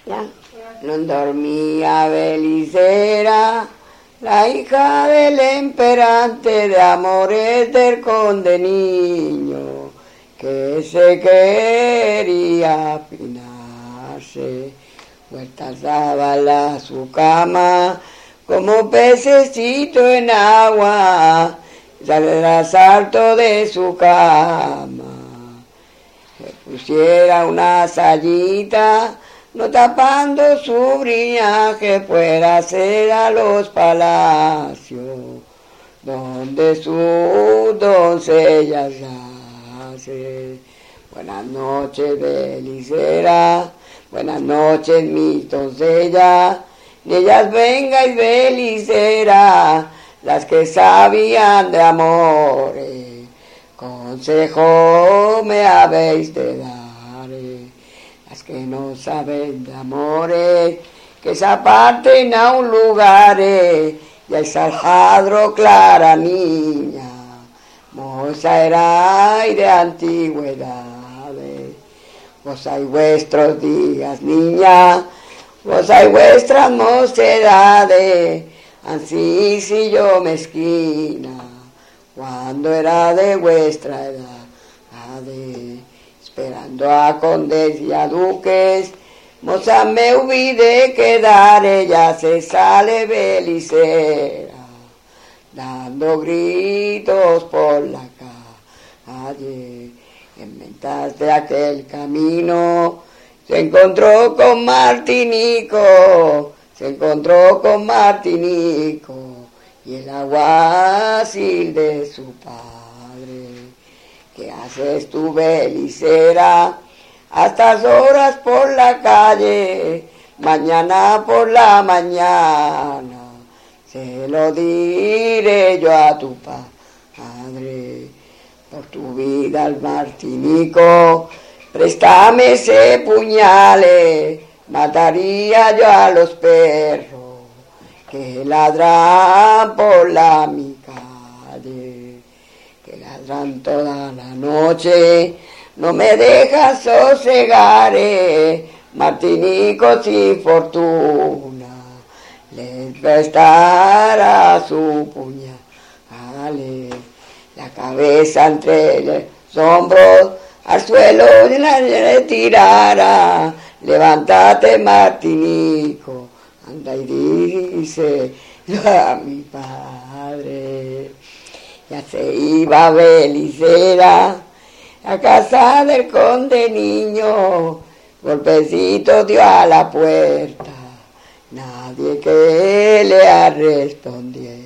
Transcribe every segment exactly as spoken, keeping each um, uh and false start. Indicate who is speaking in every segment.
Speaker 1: Ya. No dormía Belicera, la hija del emperante, de amores del conde niño, que se quería afinarse. Vueltas daba a su cama, como pececito en agua, al salto de su cama. Se pusiera una sayita, no tapando su brillaje, fuera a ser a los palacios, donde sus doncellas yace. Buenas noches, Belicera, buenas noches, mis doncellas, ni ellas vengáis, Belicera, las que sabían de amores, consejo me habéis de dar. Las que no saben de amores, que se aparten a un lugar, y al saljadro clara niña, moza era y de antigüedad. Gozáis vuestros días, niña, gozáis vuestras mocedades, ansí si yo mezquina, cuando era de vuestra edad, ade, esperando a condes y a duques, moza me hubí de quedar, ella se sale Belicera, dando gritos por la calle. En ventas de aquel camino se encontró con Martinico, se encontró con Martinico y el alguacil de su padre. ¿Qué haces tú, Belicera, a estas horas por la calle? Mañana por la mañana se lo diré yo a tu padre. Por tu vida al Martinico, préstame ese puñales, mataría yo a los perros que ladran por la mi calle, que ladran toda la noche, no me dejas sosegar, Martinico sin fortuna, les prestará su puñales. La cabeza entre los hombros, al suelo la retirara. Levántate, Martinico, anda y dice a mi padre. Ya se iba Belicera a casa del conde niño, golpecito dio a la puerta, nadie que le respondiera.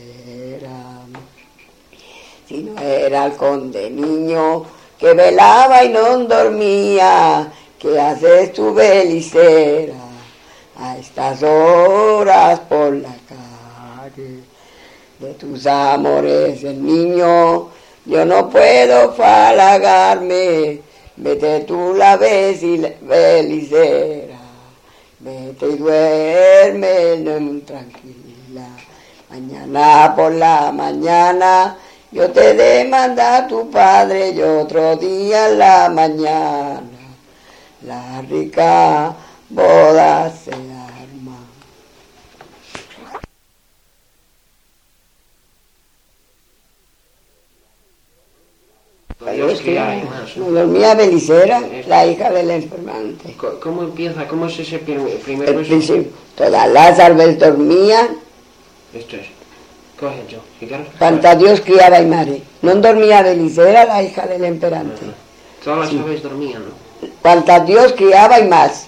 Speaker 1: Si no era el conde niño que velaba y no dormía, ¿qué haces tú, Belicera, a estas horas por la calle? De tus amores el niño, yo no puedo falagarme, vete tú la ves y Belicera, vete y duerme tranquila, mañana por la mañana yo te demanda a tu padre y otro día en la mañana la rica boda se arma.
Speaker 2: Dios, que hay más.
Speaker 1: No dormía Belicera, la hija del enfermante.
Speaker 2: ¿Cómo empieza? ¿Cómo es ese primer, primer
Speaker 1: El
Speaker 2: verso?
Speaker 1: principio, todas las aves dormían,
Speaker 2: Esto es. Coge yo.
Speaker 1: cuanta Dios criaba y mare. No dormía Belicera, la hija del emperante.
Speaker 2: Todas las
Speaker 1: Sí.
Speaker 2: aves dormían, ¿no?
Speaker 1: Cuanta Dios criaba y más.